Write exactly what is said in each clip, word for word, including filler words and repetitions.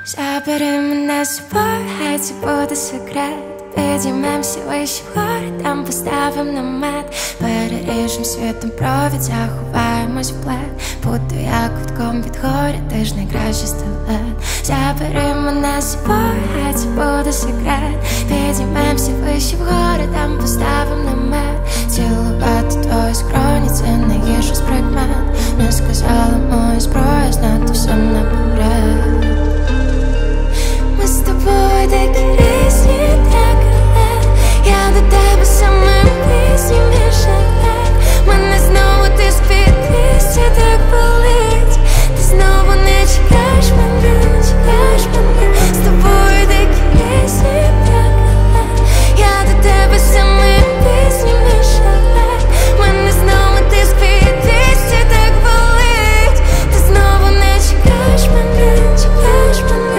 Забери мене з собою, хай це буде секрет. Підіймемся вище вгори, там поставим намет. Переріжем світом провід, заховаємось в плед. Буду я кутком від горя, ти ж найкращий стилет. Забери мене з собою, хай це буде секрет. Підіймемся вище вгори, там поставим намет. Цілувати твої скроні, це найгірший з прикмет. Не сказала моя зброя, знати все наперед. Ми з тобою такі різні, так але я до тебе самим пісню мішає. Мене знову ти спідлісся, так болить. Ти знову не чекаєш мене, чекаєш мене. З тобою такі різні, так але я до тебе самим пісню мішає. Мене знову ти спідлісся, так болить. Ти знову не чекаєш мене, чекаєш мене.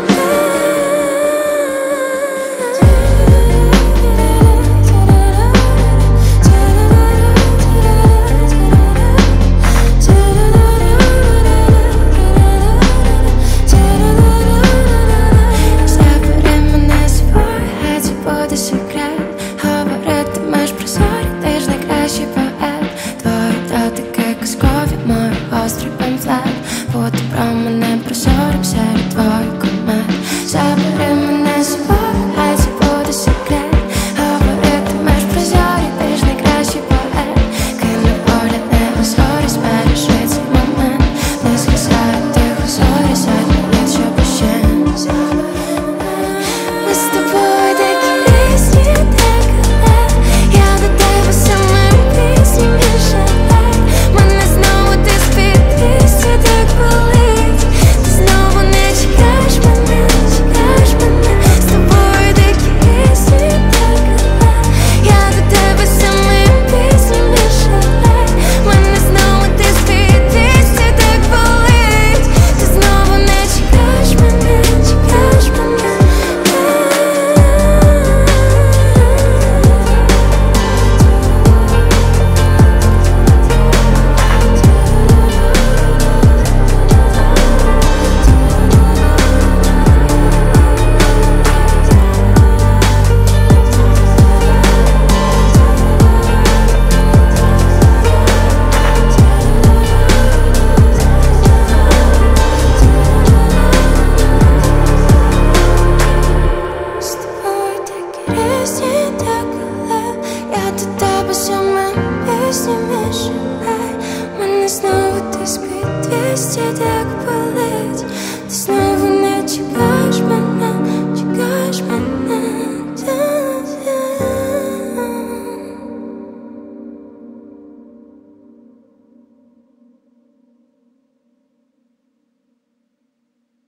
Острий памфлет, буде про мене прозорим серед твоїх комет. Забери мене з собою.